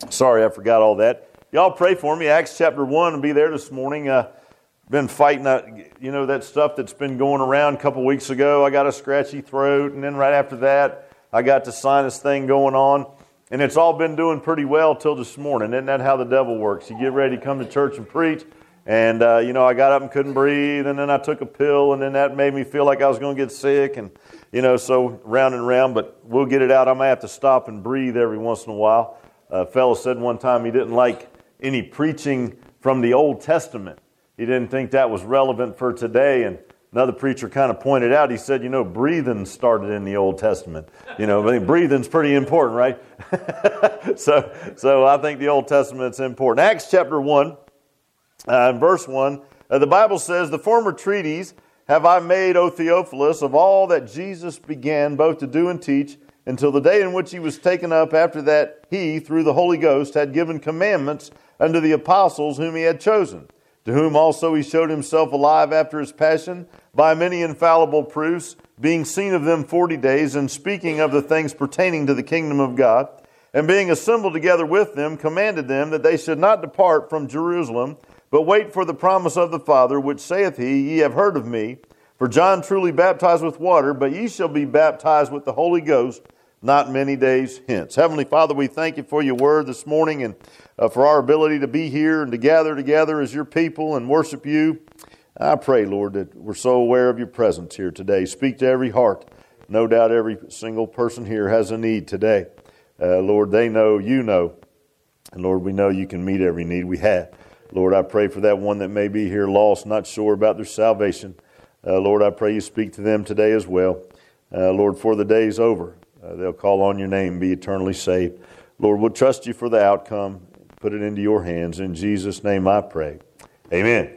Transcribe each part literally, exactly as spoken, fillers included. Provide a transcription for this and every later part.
Sorry, I forgot all that. Y'all pray for me. Acts chapter one will be there this morning. Uh, been fighting that, you know, that stuff that's been going around. A couple weeks ago, I got a scratchy throat, and then right after that, I got the sinus thing going on. And it's all been doing pretty well till this morning. Isn't that how the devil works? You get ready to come to church and preach, and, uh, you know, I got up and couldn't breathe, and then I took a pill, and then that made me feel like I was going to get sick, and, you know, so round and round, but we'll get it out. I might have to stop and breathe every once in a while. A fellow said one time he didn't like any preaching from the Old Testament. He didn't think that was relevant for today, and another preacher kind of pointed out, he said, you know, breathing started in the Old Testament. You know, I mean, breathing's pretty important, right? so so I think the Old Testament's important. Acts chapter one, uh, verse one, uh, the Bible says, the former treatise have I made, O Theophilus, of all that Jesus began both to do and teach, until the day in which he was taken up, after that he, through the Holy Ghost, had given commandments unto the apostles whom he had chosen, to whom also he showed himself alive after his passion, by many infallible proofs, being seen of them forty days, and speaking of the things pertaining to the kingdom of God, and being assembled together with them, commanded them that they should not depart from Jerusalem, but wait for the promise of the Father, which saith he, Ye have heard of me. For John truly baptized with water, but ye shall be baptized with the Holy Ghost not many days hence. Heavenly Father, we thank you for your word this morning, and uh, for our ability to be here and to gather together as your people and worship you. I pray, Lord, that we're so aware of your presence here today. Speak to every heart. No doubt every single person here has a need today. Uh, Lord, they know, you know. And Lord, we know you can meet every need we have. Lord, I pray for that one that may be here lost, not sure about their salvation. Uh, Lord, I pray you speak to them today as well. Uh, Lord, for the day is over. Uh, they'll call on your name and be eternally saved. Lord, we'll trust you for the outcome. Put it into your hands. In Jesus' name I pray. Amen.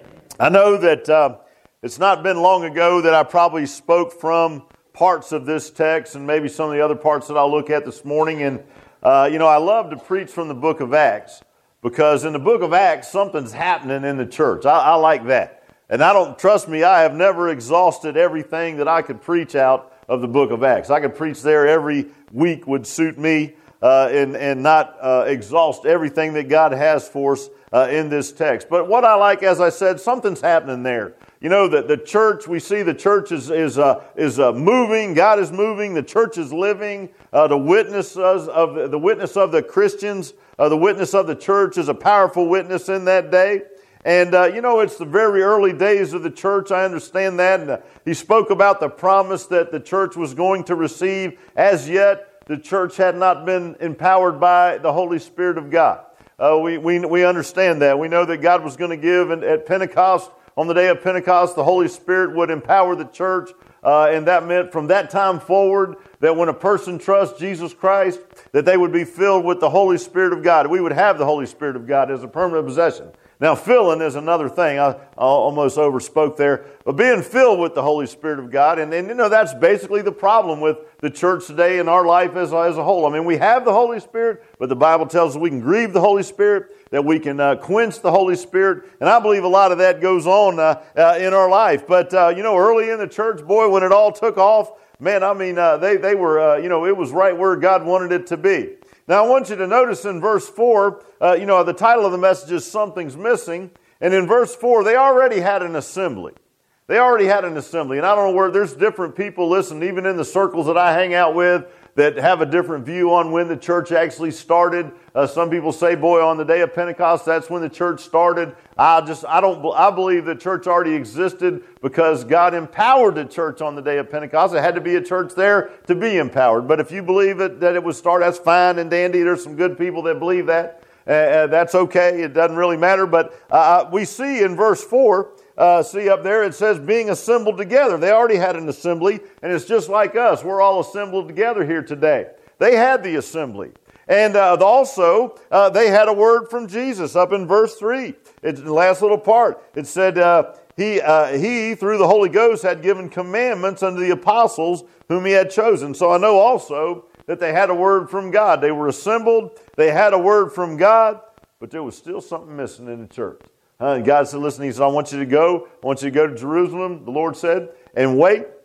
I know that uh, it's not been long ago that I probably spoke from parts of this text and maybe some of the other parts that I'll look at this morning. And, uh, you know, I love to preach from the book of Acts, because in the book of Acts, something's happening in the church. I, I like that. And I don't, trust me, I have never exhausted everything that I could preach out of the book of Acts. I could preach there every week would suit me, uh, and, and not uh, exhaust everything that God has for us uh, in this text. But what I like, as I said, something's happening there. You know, that the church, we see the church is is uh, is uh, moving. God is moving. The church is living. Uh, the witness of the, the witness of the Christians, uh, the witness of the church is a powerful witness in that day. And, uh, you know, it's the very early days of the church. I understand that. And uh, he spoke about the promise that the church was going to receive. As yet, the church had not been empowered by the Holy Spirit of God. Uh, we, we, we understand that. We know that God was going to give, and at Pentecost, on the day of Pentecost, the Holy Spirit would empower the church. Uh, and that meant from that time forward that when a person trusts Jesus Christ, that they would be filled with the Holy Spirit of God. We would have the Holy Spirit of God as a permanent possession. Now, filling is another thing. I, I almost overspoke there. But being filled with the Holy Spirit of God, and, and you know, that's basically the problem with the church today and our life as, as a whole. I mean, we have the Holy Spirit, but the Bible tells us we can grieve the Holy Spirit, that we can uh, quench the Holy Spirit. And I believe a lot of that goes on uh, uh, in our life. But, uh, you know, early in the church, boy, when it all took off, man, I mean, uh, they, they were, uh, you know, it was right where God wanted it to be. Now, I want you to notice in verse four, uh, you know, the title of the message is Something's Missing. And in verse four, they already had an assembly. They already had an assembly. And I don't know where, there's different people, listen, even in the circles that I hang out with, that have a different view on when the church actually started. Uh, some people say, boy, on the day of Pentecost, that's when the church started. I just, I don't, I believe the church already existed because God empowered the church on the day of Pentecost. It had to be a church there to be empowered. But if you believe it, that it was started, that's fine and dandy. There's some good people that believe that. Uh, that's okay. It doesn't really matter. But uh, we see in verse four, Uh, see up there, it says being assembled together. They already had an assembly, and it's just like us. We're all assembled together here today. They had the assembly. And uh, also, uh, they had a word from Jesus up in verse three. It's the last little part. It said, uh, he, uh, he, through the Holy Ghost, had given commandments unto the apostles whom he had chosen. So I know also that they had a word from God. They were assembled. They had a word from God, but there was still something missing in the church. Uh, God said, listen, he said, I want you to go. I want you to go to Jerusalem, the Lord said, and wait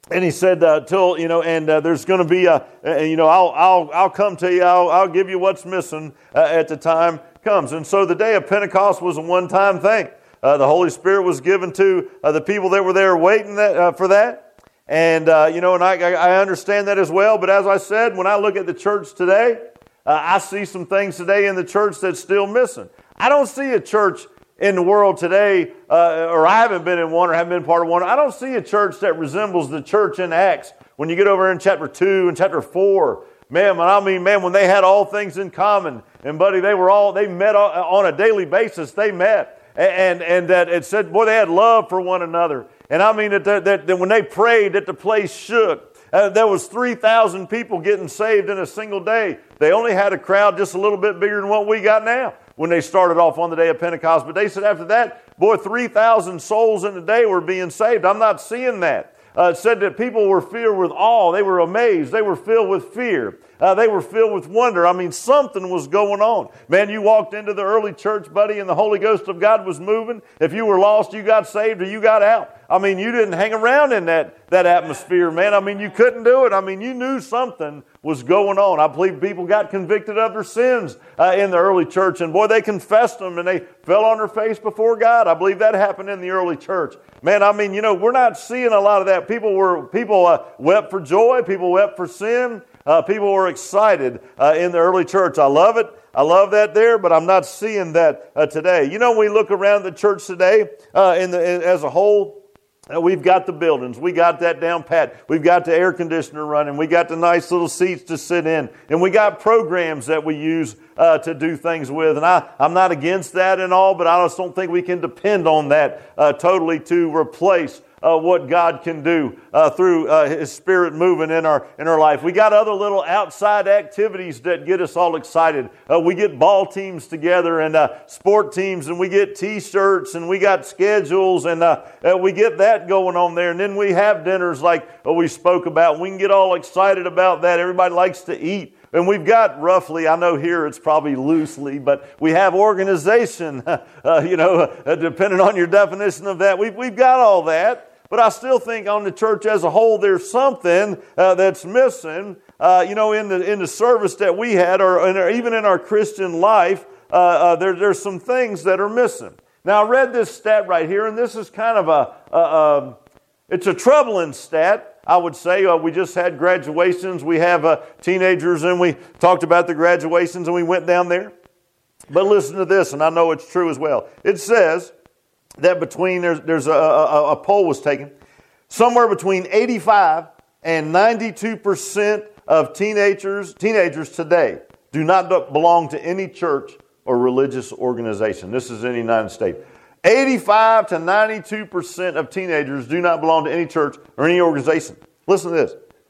And he said, uh, "Till you know, and uh, there's going to be a, uh, you know, I'll, I'll, I'll come to you. I'll, I'll give you what's missing uh, at the time comes." And so the day of Pentecost was a one-time thing. Uh, the Holy Spirit was given to uh, the people that were there waiting that, uh, for that. And uh, you know, and I, I understand that as well. But as I said, when I look at the church today, uh, I see some things today in the church that's still missing. I don't see a church in the world today, uh, or I haven't been in one or haven't been part of one, I don't see a church that resembles the church in Acts. When you get over in chapter two and chapter four, man, when I mean, man, when they had all things in common, and buddy, they were all, they met on a daily basis, they met. And, and that it said, boy, they had love for one another. And I mean that, that, that when they prayed, that the place shook. Uh, there was three thousand people getting saved in a single day. They only had a crowd just a little bit bigger than what we got now when they started off on the day of Pentecost. But they said after that, boy, three thousand souls in a day were being saved. I'm not seeing that. Uh, it said that people were filled with awe. They were amazed. They were filled with fear. Uh, they were filled with wonder. I mean, something was going on. Man, you walked into the early church, buddy, and the Holy Ghost of God was moving. If you were lost, you got saved or you got out. I mean, you didn't hang around in that, that atmosphere, man. I mean, you couldn't do it. I mean, you knew something was going on. I believe people got convicted of their sins uh, in the early church. And boy, they confessed them and they fell on their face before God. I believe that happened in the early church. Man, I mean, you know, we're not seeing a lot of that. People were people uh, wept for joy. People wept for sin. Uh, people were excited uh, in the early church. I love it. I love that there, but I'm not seeing that uh, today. You know, when we look around the church today uh, in the, in, as a whole, uh, we've got the buildings. We got that down pat. We've got the air conditioner running. We got the nice little seats to sit in. And we got programs that we use uh, to do things with. And I, I'm not against that and all, but I just don't think we can depend on that uh, totally to replace Uh, what God can do uh, through uh, His Spirit moving in our in our life. We got other little outside activities that get us all excited. Uh, we get ball teams together and uh, sport teams, and we get T-shirts, and we got schedules, and uh, uh, we get that going on there. And then we have dinners like uh, we spoke about. We can get all excited about that. Everybody likes to eat. And we've got roughly, I know here it's probably loosely, but we have organization, uh, you know, uh, depending on your definition of that. We've, we've got all that. But I still think on the church as a whole, there's something uh, that's missing, uh, you know, in the in the service that we had, or in our, even in our Christian life, uh, uh, there, there's some things that are missing. Now, I read this stat right here, and this is kind of a, a, a it's a troubling stat. I would say uh, we just had graduations. We have uh, teenagers, and we talked about the graduations, and we went down there. But listen to this, and I know it's true as well. It says that between, there's, there's a, a, a poll was taken, somewhere between eighty-five and ninety-two percent of teenagers, teenagers today do not belong to any church or religious organization. This is in the United States. eighty-five to ninety-two percent of teenagers do not belong to any church or any organization. Listen to this.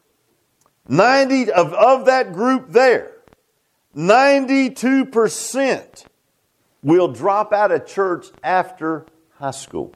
ninety of, of that group there, ninety-two percent will drop out of church after high school.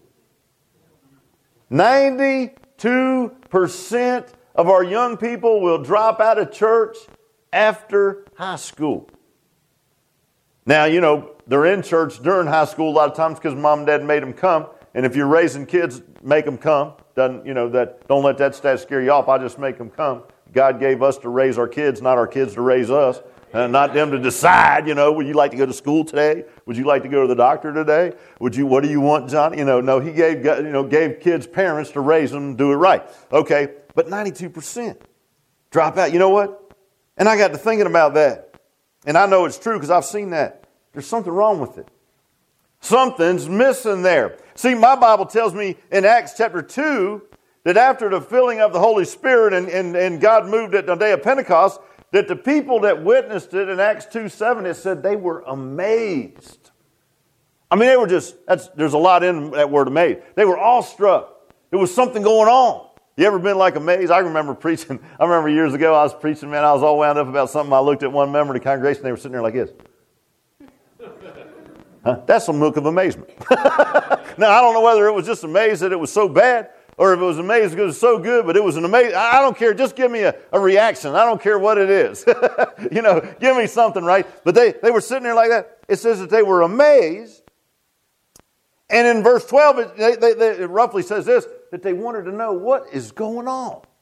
ninety-two percent of our young people will drop out of church after high school. Now, you know, they're in church during high school a lot of times because mom and dad made them come. And if you're raising kids, make them come. Doesn't, you know, that, don't let that stat scare you off. I just make them come. God gave us to raise our kids, not our kids to raise us. And not them to decide, you know, would you like to go to school today? Would you like to go to the doctor today? Would you, what do you want, John? You know, no, he gave, you know, gave kids parents to raise them and do it right. Okay, but ninety-two percent drop out. You know what? And I got to thinking about that. And I know it's true because I've seen that. There's something wrong with it. Something's missing there. See, my Bible tells me in Acts chapter two that after the filling of the Holy Spirit and, and, and God moved it on the day of Pentecost, that the people that witnessed it in Acts two seven, it said they were amazed. I mean, they were just, that's, there's a lot in that word amazed. They were awestruck. There was something going on. You ever been like amazed? I remember preaching, I remember years ago I was preaching, man, I was all wound up about something. I looked at one member of the congregation, they were sitting there like this. Huh? That's some look of amazement. Now, I don't know whether it was just amazed that it was so bad, or if it was amazed because it was so good, but it was an amazing, I don't care, just give me a, a reaction. I don't care what it is. You know, give me something, right? But they, they were sitting there like that. It says that they were amazed. And in verse twelve, it, they, they, they, it roughly says this, that they wanted to know what is going on.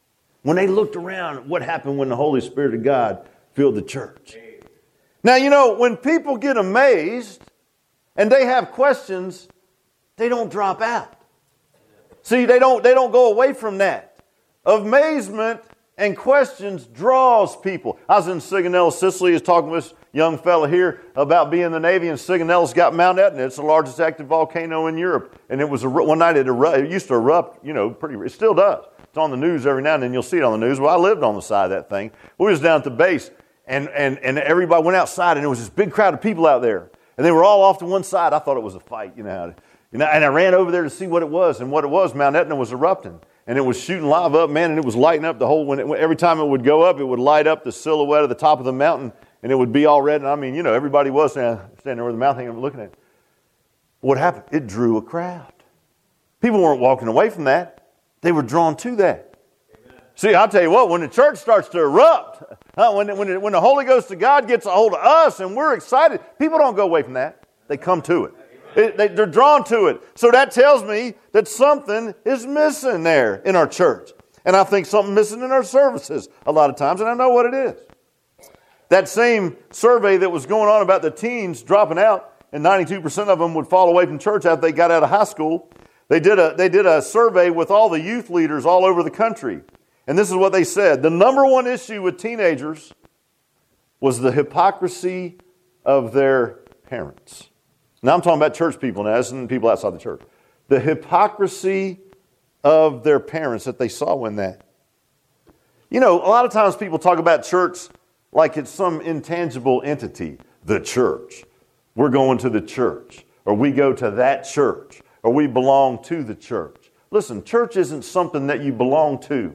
When they looked around, what happened when the Holy Spirit of God filled the church? Now, you know, when people get amazed and they have questions, they don't drop out. See, they don't, they don't go away from that. Amazement and questions draws people. I was in Sigonella, Sicily, I was talking with this young fella here about being in the Navy, and Sigonella's got Mount Etna. It's the largest active volcano in Europe. And it was, a, one night it, erupt, it used to erupt, you know, pretty, it still does. It's on the news every now and then. You'll see it on the news. Well, I lived on the side of that thing. We was down at the base, and, and, and everybody went outside, and there was this big crowd of people out there. And they were all off to one side. I thought it was a fight, you know. You know, and I ran over there to see what it was. And what it was, Mount Etna was erupting. And it was shooting lava up, man, and it was lighting up the whole, when it, every time it would go up, it would light up the silhouette of the top of the mountain, and it would be all red. And I mean, you know, everybody was standing, standing there with the mouth hanging, looking at it. What happened? It drew a crowd. People weren't walking away from that. They were drawn to that. Amen. See, I'll tell you what, when the church starts to erupt, uh, when, when, it, when the Holy Ghost of God gets a hold of us and we're excited, people don't go away from that. They come to it. It, they, they're drawn to it. So that tells me that something is missing there in our church. And I think something missing in our services a lot of times, and I know what it is. That same survey that was going on about the teens dropping out, and ninety-two percent of them would fall away from church after they got out of high school. They did a, they did a survey with all the youth leaders all over the country. And this is what they said. The number one issue with teenagers was the hypocrisy of their parents. Now I'm talking about church people now. This isn't people outside the church. The hypocrisy of their parents that they saw in that. You know, a lot of times people talk about church like it's some intangible entity. The church. We're going to the church. Or we go to that church. Or we belong to the church. Listen, church isn't something that you belong to.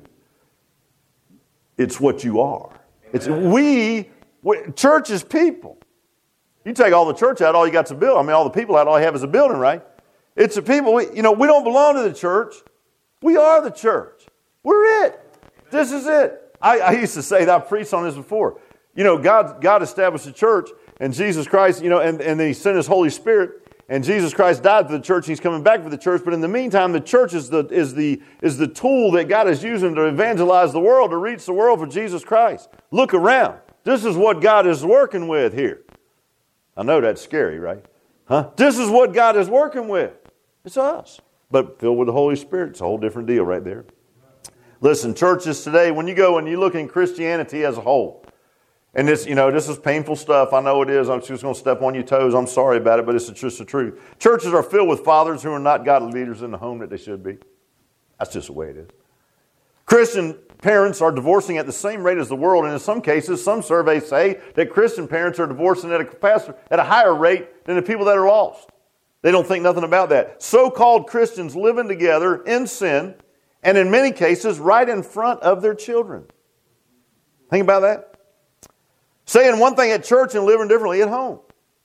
It's what you are. It's we, we, church is people. You take all the church out, all you got's a building. I mean, all the people out, all you have is a building, right? It's the people. We, you know, we don't belong to the church. We are the church. We're it. This is it. I, I used to say that. I preached on this before. You know, God, God established the church, and Jesus Christ, you know, and, and then He sent His Holy Spirit, and Jesus Christ died for the church, and He's coming back for the church. But in the meantime, the church is the is the is the tool that God is using to evangelize the world, to reach the world for Jesus Christ. Look around. This is what God is working with here. I know that's scary, right? Huh? This is what God is working with. It's us. But filled with the Holy Spirit, it's a whole different deal right there. Listen, churches today, when you go and you look in Christianity as a whole, and this, you know, this is painful stuff. I know it is. I'm just going to step on your toes. I'm sorry about it, but it's just the truth. Churches are filled with fathers who are not godly leaders in the home that they should be. That's just the way it is. Christian parents are divorcing at the same rate as the world, and in some cases, some surveys say that Christian parents are divorcing at a faster, at a higher rate than the people that are lost. They don't think nothing about that. So-called Christians living together in sin, and in many cases, right in front of their children. Think about that. Saying one thing at church and living differently at home.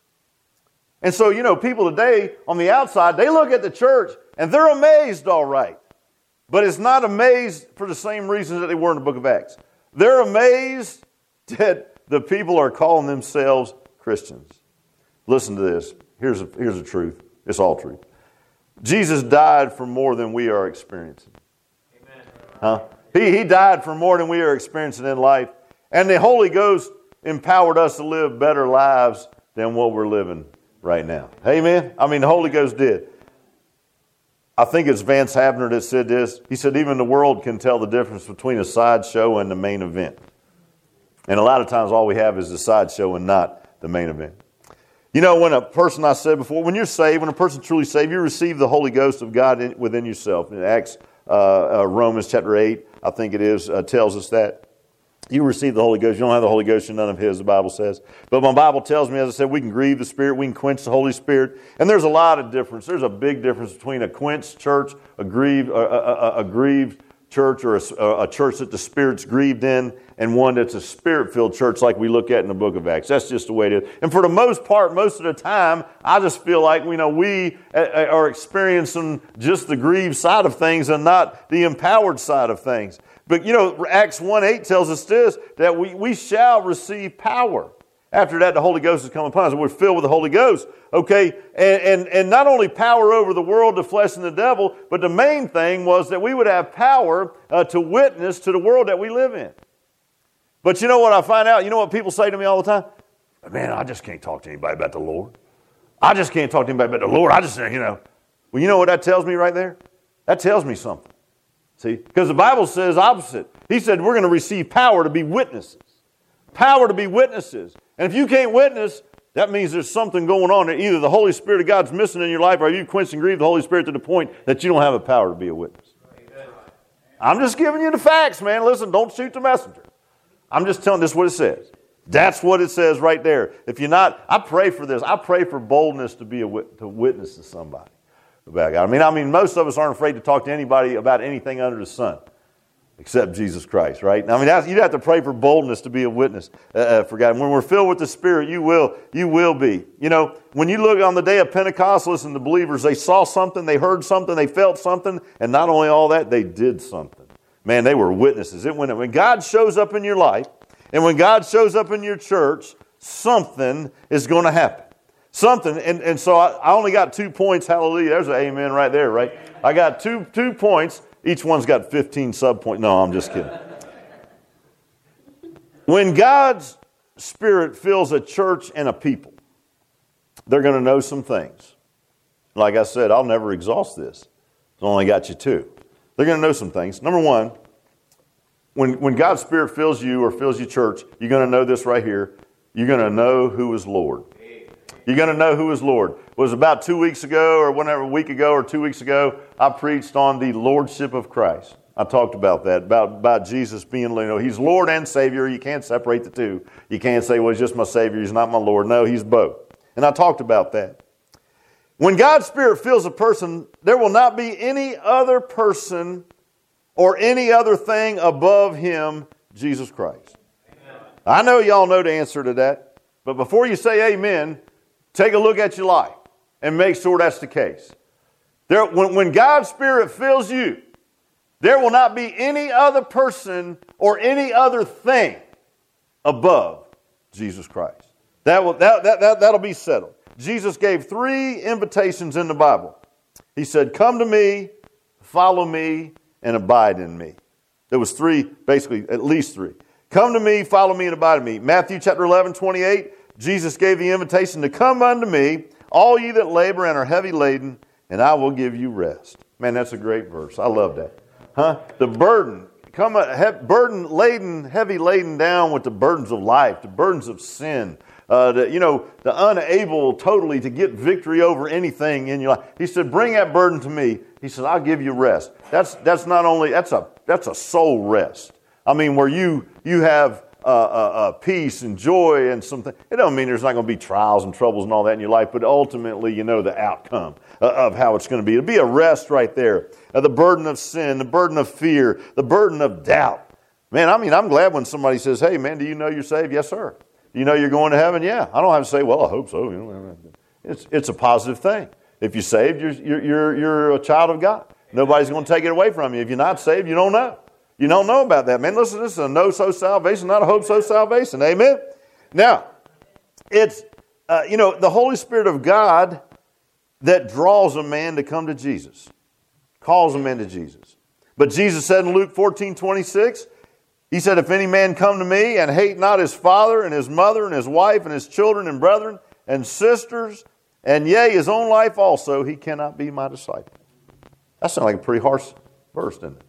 And so, you know, people today on the outside, they look at the church and they're amazed, all right. But it's not amazed for the same reasons that they were in the book of Acts. They're amazed that the people are calling themselves Christians. Listen to this. Here's a, here's the truth. It's all truth. Jesus died for more than we are experiencing. Amen. Huh? He, he died for more than we are experiencing in life. And the Holy Ghost empowered us to live better lives than what we're living right now. Amen? I mean, the Holy Ghost did. I think it's Vance Havner that said this. He said, even the world can tell the difference between a sideshow and the main event. And a lot of times all we have is the sideshow and not the main event. You know, when a person, I said before, when you're saved, when a person's truly saved, you receive the Holy Ghost of God in, within yourself. In Acts, uh, uh, Romans chapter eight, I think it is, uh, tells us that. You receive the Holy Ghost. You don't have the Holy Ghost, you're none of His, the Bible says. But my Bible tells me, as I said, we can grieve the Spirit, we can quench the Holy Spirit. And there's a lot of difference. There's a big difference between a quenched church, a grieved, a, a, a, a grieved church, or a, a church that the Spirit's grieved in, and one that's a Spirit-filled church like we look at in the book of Acts. That's just the way it is. And for the most part, most of the time, I just feel like, you know, we are experiencing just the grieved side of things and not the empowered side of things. But, you know, Acts one eight tells us this, that we, we shall receive power. After that, the Holy Ghost has come upon us. We're filled with the Holy Ghost. Okay, and, and, and not only power over the world, the flesh, and the devil, but the main thing was that we would have power uh, to witness to the world that we live in. But you know what I find out? You know what people say to me all the time? Man, I just can't talk to anybody about the Lord. I just can't talk to anybody about the Lord. I just, you know. Well, you know what that tells me right there? That tells me something. See, because the Bible says opposite. He said we're going to receive power to be witnesses. Power to be witnesses. And if you can't witness, that means there's something going on there. Either the Holy Spirit of God's missing in your life, or you've quenched and grieved the Holy Spirit to the point that you don't have the power to be a witness. Amen. I'm just giving you the facts, man. Listen, don't shoot the messenger. I'm just telling this what it says. That's what it says right there. If you're not, I pray for this. I pray for boldness to be a wit- to witness to somebody about God. I mean, I mean, most of us aren't afraid to talk to anybody about anything under the sun, except Jesus Christ, right? I mean, that's, you'd have to pray for boldness to be a witness uh, for God. When we're filled with the Spirit, you will, you will be. You know, when you look on the day of Pentecost, listen, the believers, they saw something, they heard something, they felt something, and not only all that, they did something. Man, they were witnesses. It when, when God shows up in your life, and when God shows up in your church, something is going to happen. Something, and, and so I, I only got two points. Hallelujah. There's an amen right there, right? I got two two points. Each one's got fifteen sub-points. No, I'm just kidding. When God's Spirit fills a church and a people, they're going to know some things. Like I said, I'll never exhaust this. I've only got you two. They're going to know some things. Number one, when, when God's Spirit fills you or fills your church, you're going to know this right here. You're going to know who is Lord. You're going to know who is Lord. It was about two weeks ago or whenever, a week ago or two weeks ago, I preached on the Lordship of Christ. I talked about that, about, about Jesus being, you know, He's Lord and Savior. You can't separate the two. You can't say, well, He's just my Savior. He's not my Lord. No, He's both. And I talked about that. When God's Spirit fills a person, there will not be any other person or any other thing above Him, Jesus Christ. Amen. I know y'all know the answer to that, but before you say amen, take a look at your life and make sure that's the case. There, when, when God's Spirit fills you, there will not be any other person or any other thing above Jesus Christ. That will, that, that, that, that'll be settled. Jesus gave three invitations in the Bible. He said, come to me, follow me, and abide in me. There was three, basically, at least three. Come to me, follow me, and abide in me. Matthew chapter eleven, twenty-eight, Jesus gave the invitation to come unto me, all ye that labor and are heavy laden, and I will give you rest. Man, that's a great verse. I love that. Huh? The burden, come a burden laden, heavy laden down with the burdens of life, the burdens of sin, uh, the, you know, the unable totally to get victory over anything in your life. He said, bring that burden to me. He said, I'll give you rest. That's that's not only, that's a that's a soul rest. I mean, where you you have uh, uh, uh, peace and joy and something. It don't mean there's not going to be trials and troubles and all that in your life, but ultimately you know the outcome uh, of how it's going to be. It'll be a rest right there. Uh, the burden of sin, the burden of fear, the burden of doubt. Man, I mean, I'm glad when somebody says, hey, man, do you know you're saved? Yes, sir. Do you know you're going to heaven? Yeah. I don't have to say, well, I hope so. You know, it's it's a positive thing. If you're saved, you're you're you're, you're a child of God. Nobody's going to take it away from you. If you're not saved, you don't know. You don't know about that, man. Listen, this is a no-so salvation, not a hope-so salvation. Amen? Now, it's, uh, you know, the Holy Spirit of God that draws a man to come to Jesus, calls a man to Jesus. But Jesus said in Luke fourteen twenty-six, He said, if any man come to me and hate not his father and his mother and his wife and his children and brethren and sisters, and yea, his own life also, he cannot be my disciple. That sounds like a pretty harsh verse, doesn't it?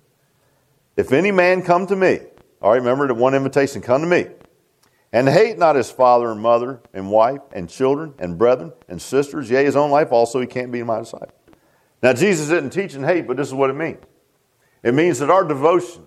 If any man come to me, all right, remember the one invitation, come to me, and hate not his father and mother and wife and children and brethren and sisters, yea, his own life also, he can't be my disciple. Now, Jesus didn't teach in hate, but this is what it means. It means that our devotion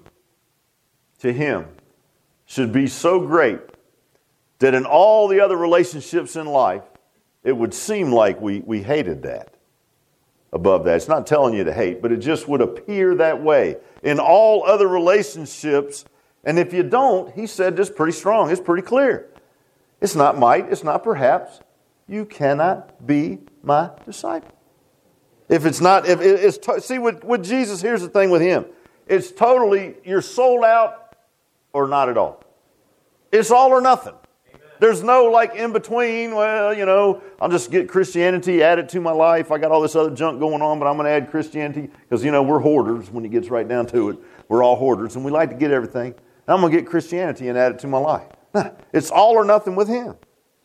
to Him should be so great that in all the other relationships in life, it would seem like we, we hated that above that. It's not telling you to hate, but it just would appear that way in all other relationships. And if you don't, He said this pretty strong. It's pretty clear. It's not might. It's not perhaps. You cannot be my disciple. If it's not, if it's, see, with, with Jesus, here's the thing with Him. It's totally, you're sold out or not at all. It's all or nothing. Amen. there's no like in between, well, you know, I'll just get Christianity, add it to my life. I got all this other junk going on, but I'm going to add Christianity because, you know, we're hoarders when it gets right down to it. We're all hoarders and we like to get everything. And I'm going to get Christianity and add it to my life. It's all or nothing with him.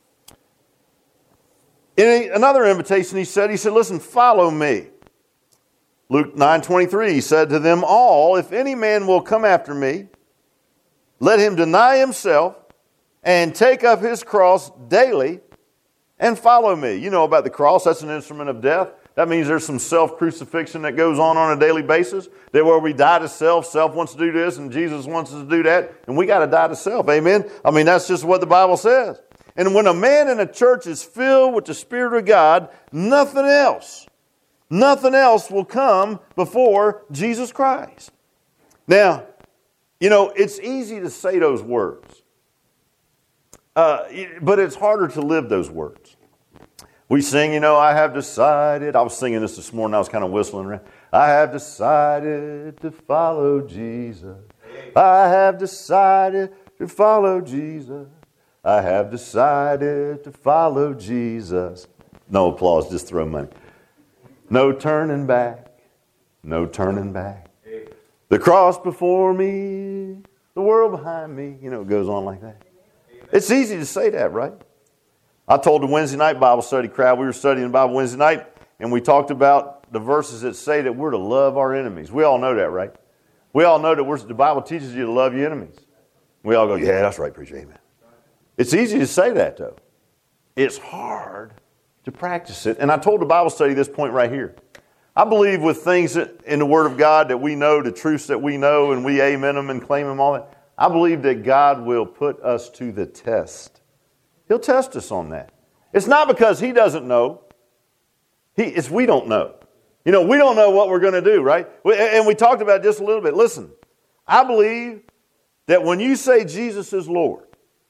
In another invitation, he said, he said, listen, follow me. Luke nine twenty-three, he said to them all, if any man will come after me, let him deny himself and take up his cross daily and follow me. You know about the cross. That's an instrument of death. That means there's some self-crucifixion that goes on on a daily basis. That where we die to self, self wants to do this and Jesus wants us to do that. And we got to die to self. Amen? I mean, that's just what the Bible says. And when a man in a church is filled with the Spirit of God, nothing else, nothing else will come before Jesus Christ. Now, you know, it's easy to say those words, uh, but it's harder to live those words. We sing, you know, I have decided. I was singing this this morning. I was kind of whistling around. I have decided to follow Jesus. I have decided to follow Jesus. I have decided to follow Jesus. No applause, just throw money. No turning back. No turning back. The cross before me, the world behind me. You know, it goes on like that. It's easy to say that, right? I told the Wednesday night Bible study crowd, we were studying the Bible Wednesday night, and we talked about the verses that say that we're to love our enemies. We all know that, right? We all know that we're, the Bible teaches you to love your enemies. We all go, yeah, that's right, preacher, amen. It's easy to say that, though. It's hard to practice it. And I told the Bible study this point right here. I believe with things that, in the Word of God that we know, the truths that we know, and we amen them and claim them all that, I believe that God will put us to the test. He'll test us on that. It's not because He doesn't know. He, it's we don't know. You know, we don't know what we're going to do, right? And we talked about it just a little bit. Listen, I believe that when you say Jesus is Lord,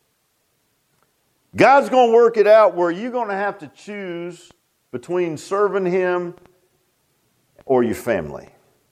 God's going to work it out where you're going to have to choose between serving Him or your family.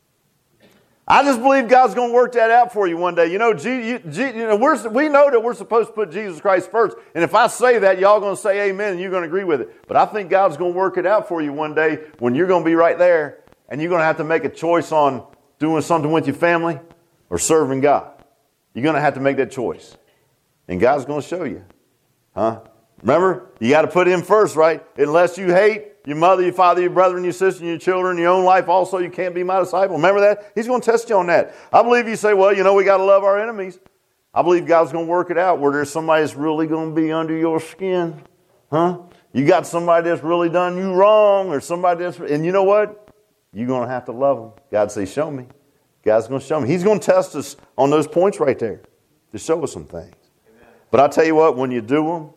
I just believe God's going to work that out for you one day. You know, G, you, G, you know we're, we know that we're supposed to put Jesus Christ first. And if I say that, y'all going to say amen and you're going to agree with it. But I think God's going to work it out for you one day when you're going to be right there and you're going to have to make a choice on doing something with your family or serving God. You're going to have to make that choice. And God's going to show you. Huh? Remember, you got to put Him first, right? Unless you hate your mother, your father, your brother, and your sister, and your children, your own life also, you can't be my disciple. Remember that? He's going to test you on that. I believe you say, well, you know, we got to love our enemies. I believe God's going to work it out where there's somebody that's really going to be under your skin. Huh? You got somebody that's really done you wrong or somebody that's, and you know what? You're going to have to love them. God say, show me. God's going to show me. He's going to test us on those points right there to show us some things. Amen. But I tell you what, when you do them,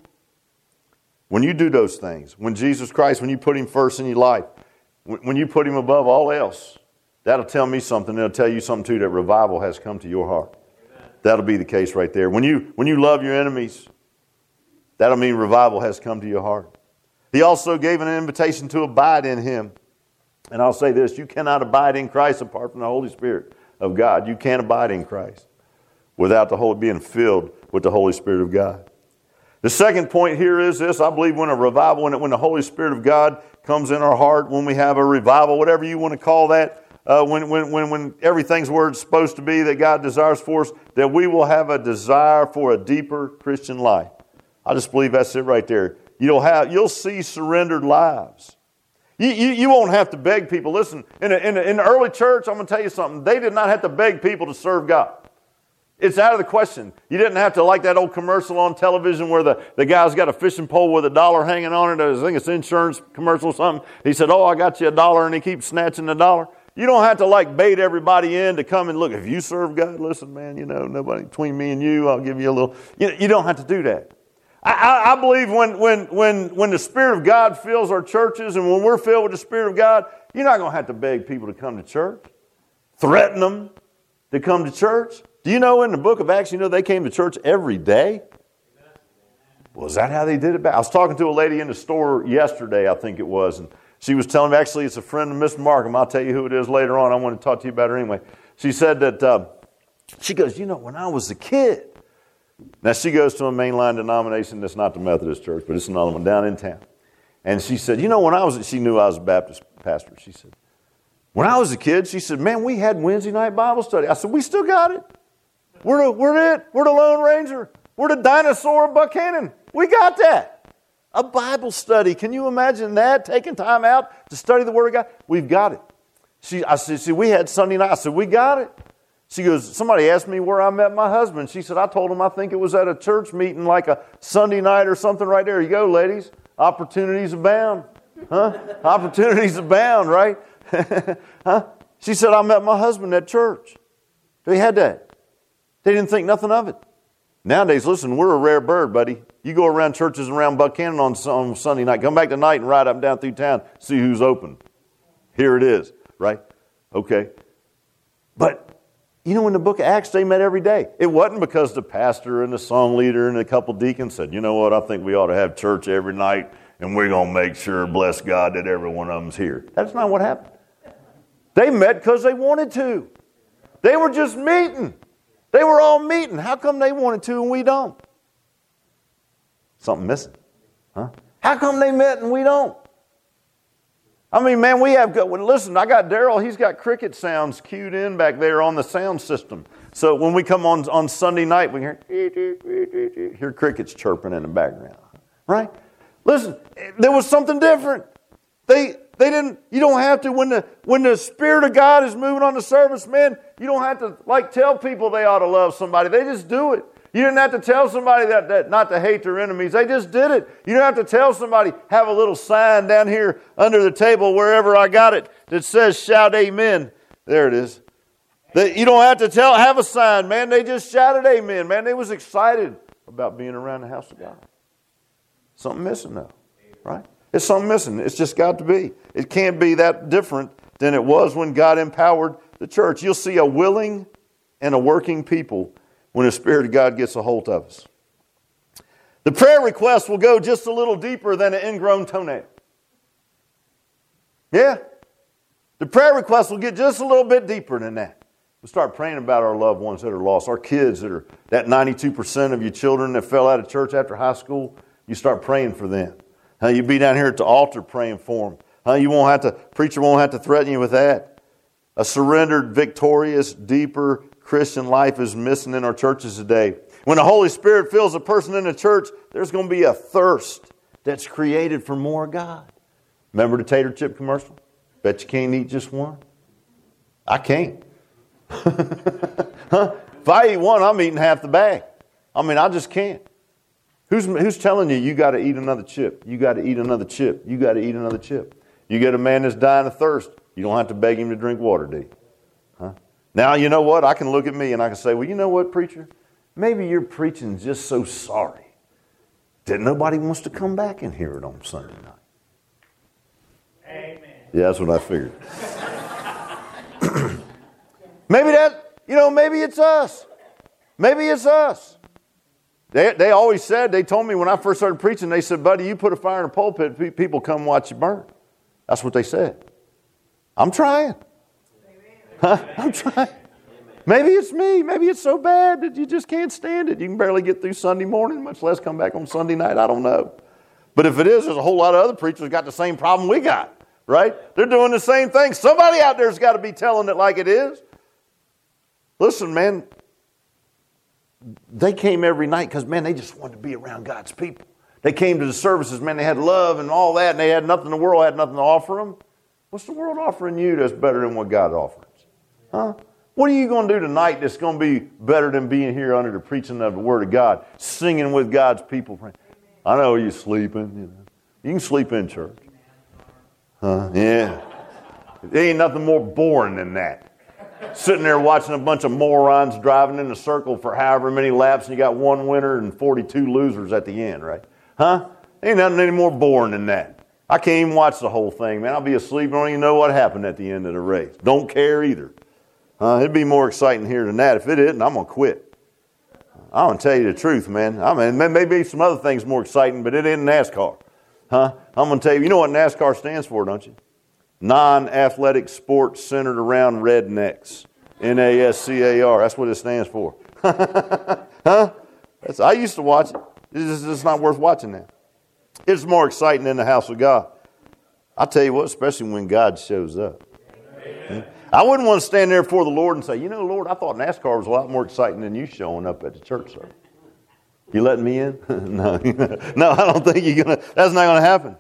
when you do those things, when Jesus Christ, when you put Him first in your life, when you put Him above all else, that'll tell me something. It'll tell you something too, that revival has come to your heart. Amen. That'll be the case right there. When you, when you love your enemies, that'll mean revival has come to your heart. He also gave an invitation to abide in Him. And I'll say this, you cannot abide in Christ apart from the Holy Spirit of God. You can't abide in Christ without the Holy, being filled with the Holy Spirit of God. The second point here is this. I believe when a revival, when, when the Holy Spirit of God comes in our heart, when we have a revival, whatever you want to call that, uh, when, when, when, when everything's where it's supposed to be that God desires for us, that we will have a desire for a deeper Christian life. I just believe that's it right there. You'll have, you'll see surrendered lives. You, you, you won't have to beg people. Listen, in, a, in, a, in the early church, I'm going to tell you something. They did not have to beg people to serve God. It's out of the question. You didn't have to, like that old commercial on television where the, the guy's got a fishing pole with a dollar hanging on it. I think it's an insurance commercial or something. He said, oh, I got you a dollar, and he keeps snatching the dollar. You don't have to like bait everybody in to come and look. If you serve God, listen, man, you know, nobody between me and you, I'll give you a little. You, you don't have to do that. I, I, I believe when, when, when, when the Spirit of God fills our churches and when we're filled with the Spirit of God, you're not going to have to beg people to come to church, threaten them to come to church. Do you know in the book of Acts, you know, they came to church every day? Well, is that how they did it back? I was talking to a lady in the store yesterday, I think it was, and she was telling me, actually, it's a friend of Miss Markham. I'll tell you who it is later on. I want to talk to you about her anyway. She said that, uh, she goes, you know, when I was a kid, Now, she goes to a mainline denomination that's not the Methodist Church, but it's another one down in town. And she said, you know, when I was, she knew I was a Baptist pastor. She said, when I was a kid, she said, man, we had Wednesday night Bible study. I said, we still got it. We're the, we're it. We're the Lone Ranger. We're the dinosaur of Buchanan. We got that. A Bible study. Can you imagine that? Taking time out to study the Word of God? We've got it. She, I said, see, we had Sunday night. I said, we got it. She goes, somebody asked me where I met my husband. She said, I told him I think it was at a church meeting like a Sunday night or something right there. You go, ladies. Opportunities abound. Huh? Opportunities abound, right? Huh? She said, I met my husband at church. They had that. They didn't think nothing of it. Nowadays, listen, we're a rare bird, buddy. You go around churches around Buchanan on, on Sunday night. Come back tonight and ride up and down through town. See who's open. Here it is, right? Okay. But, you know, in the book of Acts, they met every day. It wasn't because the pastor and the song leader and a couple deacons said, you know what, I think we ought to have church every night, and we're going to make sure, bless God, that every one of them's here. That's not what happened. They met because they wanted to. They were just meeting. They were all meeting. How come they wanted to and we don't? Something missing. Huh? How come they met and we don't? I mean, man, we have got, well, listen, I got Daryl, he's got cricket sounds cued in back there on the sound system. So when we come on on Sunday night, we hear, hear crickets chirping in the background. Right? Listen, there was something different. They they didn't, you don't have to, when the when the Spirit of God is moving on the service, man, you don't have to like tell people they ought to love somebody. They just do it. You didn't have to tell somebody that, that not to hate their enemies. They just did it. You don't have to tell somebody, have a little sign down here under the table, wherever I got it, that says shout amen. There it is. They, you don't have to tell, have a sign, man. They just shouted amen, man. They was excited about being around the house of God. Something missing though, right? It's something missing. It's just got to be. It can't be that different than it was when God empowered the church. You'll see a willing and a working people when the Spirit of God gets a hold of us. The prayer request will go just a little deeper than an ingrown toenail. Yeah. The prayer request will get just a little bit deeper than that. We'll start praying about our loved ones that are lost, our kids that are, that ninety-two percent of your children that fell out of church after high school, you start praying for them. Huh, you be down here at the altar praying for them. Huh, you won't have to, preacher won't have to threaten you with that. A surrendered, victorious, deeper Christian life is missing in our churches today. When the Holy Spirit fills a person in the church, there's going to be a thirst that's created for more of God. Remember the tater chip commercial? Bet you can't eat just one. I can't. Huh? If I eat one, I'm eating half the bag. I mean, I just can't. Who's, who's telling you you got to eat another chip? You got to eat another chip. You got to eat another chip. You get a man that's dying of thirst, you don't have to beg him to drink water, do you? Huh? Now, you know what? I can look at me and I can say, well, you know what, preacher? Maybe you're preaching just so sorry that nobody wants to come back and hear it on Sunday night. Amen. Yeah, that's what I figured. Maybe that, you know, maybe it's us. Maybe it's us. They they always said, they told me when I first started preaching, they said, buddy, you put a fire in a pulpit, people come watch you burn. That's what they said. I'm trying. Huh? I'm trying. Maybe it's me. Maybe it's so bad that you just can't stand it. You can barely get through Sunday morning, much less come back on Sunday night. I don't know. But if it is, there's a whole lot of other preachers got the same problem we got, right? They're doing the same thing. Somebody out there's got to be telling it like it is. Listen, man, they came every night because, man, they just wanted to be around God's people. They came to the services, man, they had love and all that, and they had nothing, the world had nothing to offer them. What's the world offering you that's better than what God offers? Huh? What are you going to do tonight that's going to be better than being here under the preaching of the Word of God, singing with God's people? I know you're sleeping. You know. You can sleep in church. Huh? Yeah. There ain't nothing more boring than that. Sitting there watching a bunch of morons driving in a circle for however many laps, and you got one winner and forty-two losers at the end, right? Huh? Ain't nothing any more boring than that. I can't even watch the whole thing, man. I'll be asleep. I don't even know what happened at the end of the race. Don't care either. Uh, it'd be more exciting here than that. If it isn't, I'm going to quit. I'm going to tell you the truth, man. I mean, maybe some other things more exciting, but it isn't NASCAR. Huh? I'm going to tell you, you know what NASCAR stands for, don't you? Non-athletic sports centered around rednecks. N A S C A R. That's what it stands for. Huh? That's, I used to watch it. It's just it's not worth watching now. It's more exciting than the house of God. I'll tell you what, especially when God shows up. Amen. I wouldn't want to stand there before the Lord and say, you know, Lord, I thought NASCAR was a lot more exciting than you showing up at the church service. You letting me in? no, no, I don't think you're gonna. That's not going to happen.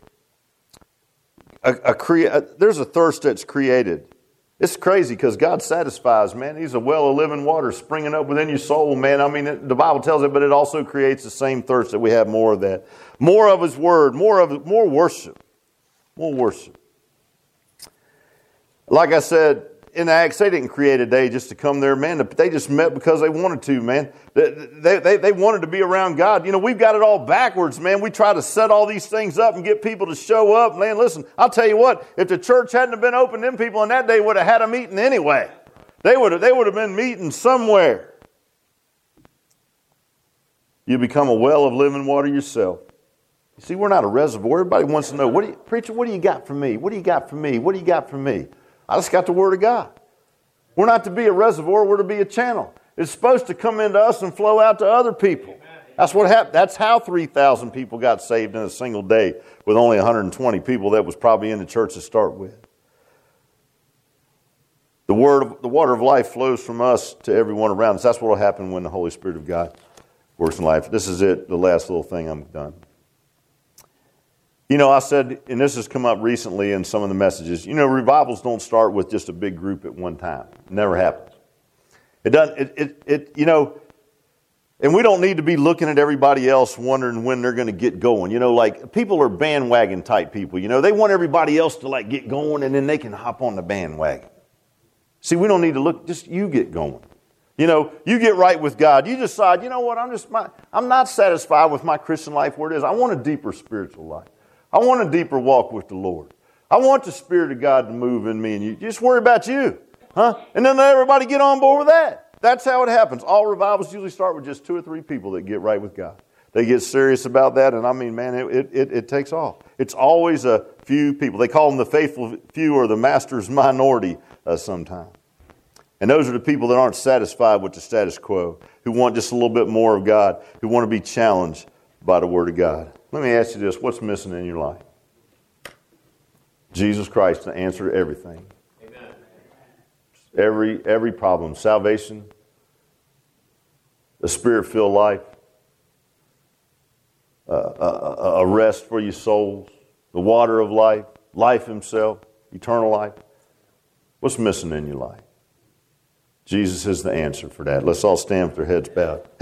A, a crea- a, there's a thirst that's created. It's crazy because God satisfies, man. He's a well of living water springing up within your soul, man. I mean, it, the Bible tells it, but it also creates the same thirst that we have more of that. More of His Word, more of more worship. More worship. Like I said, in Acts, they didn't create a day just to come there, man. They just met because they wanted to, man. They, they, they wanted to be around God. You know, we've got it all backwards, man. We try to set all these things up and get people to show up. Man, listen, I'll tell you what, if the church hadn't have been open, them people on that day would have had a meeting anyway. They would have, they would have been meeting somewhere. You become a well of living water yourself. You see, we're not a reservoir. Everybody wants to know, what do you, preacher, what do you got for me? What do you got for me? What do you got for me? I just got the Word of God. We're not to be a reservoir. We're to be a channel. It's supposed to come into us and flow out to other people. That's what happened. That's how three thousand people got saved in a single day with only one hundred twenty people that was probably in the church to start with. The word, of, the water of life flows from us to everyone around us. That's what will happen when the Holy Spirit of God works in life. This is it, the last little thing, I'm done. You know, I said, and this has come up recently in some of the messages, you know, revivals don't start with just a big group at one time. It never happens. It doesn't, it, it, it, you know, and we don't need to be looking at everybody else wondering when they're going to get going. You know, like, people are bandwagon type people. You know, they want everybody else to, like, get going and then they can hop on the bandwagon. See, we don't need to look, just you get going. You know, you get right with God. You decide, you know what, I'm just, my, I'm not satisfied with my Christian life where it is. I want a deeper spiritual life. I want a deeper walk with the Lord. I want the Spirit of God to move in me and you. Just worry about you. Huh? And then everybody get on board with that. That's how it happens. All revivals usually start with just two or three people that get right with God. They get serious about that, and I mean, man, it, it, it takes off. It's always a few people. They call them the faithful few or the master's minority uh, sometimes. And those are the people that aren't satisfied with the status quo, who want just a little bit more of God, who want to be challenged by the Word of God. Let me ask you this. What's missing in your life? Jesus Christ to answer everything. Amen. Every, every problem. Salvation, a Spirit-filled life, uh, a, a rest for your souls, the water of life, life Himself, eternal life. What's missing in your life? Jesus is the answer for that. Let's all stand with our heads bowed.